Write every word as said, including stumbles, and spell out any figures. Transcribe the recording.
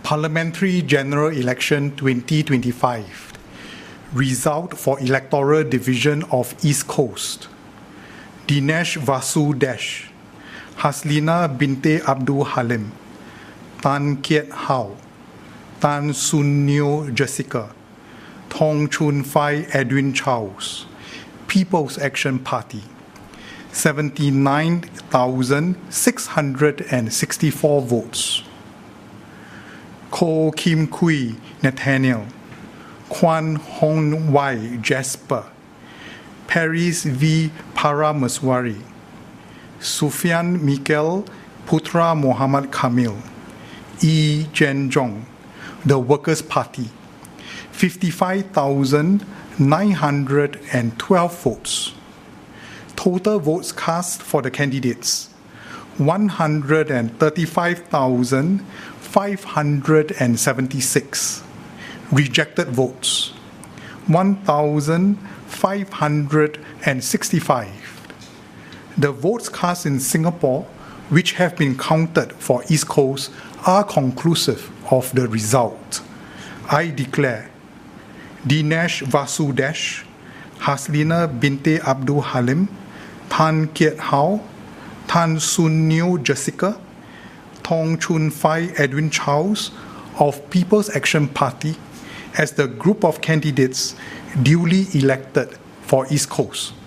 Parliamentary General Election twenty twenty-five. Result for Electoral Division of East Coast. Dinesh Vasu Dash, Haslina Binte Abdul Halim, Tan Kiet Hao, Tan Sun Neo Jessica, Thong Chun Fai Edwin Charles, People's Action Party, seventy-nine thousand six hundred sixty-four votes. Ko Kim Kui Nathaniel, Kwan Hong Wai Jasper, Paris V. Paramaswari, Sufyan Mikel Putra Muhammad Kamil, E. Jen Jong, The Workers' Party, fifty-five thousand nine hundred twelve votes. Total votes cast for the candidates, one hundred thirty-five thousand five hundred seventy-six. Rejected votes, one thousand five hundred sixty-five. The votes cast in Singapore, which have been counted for East Coast, are conclusive of the result. I declare Dinesh Vasu Dash, Haslina Binte Abdul Halim, Tan Kiet Hao, Tan Sun Neo Jessica, Thong Chun Fai Edwin Charles of People's Action Party as the group of candidates duly elected for East Coast.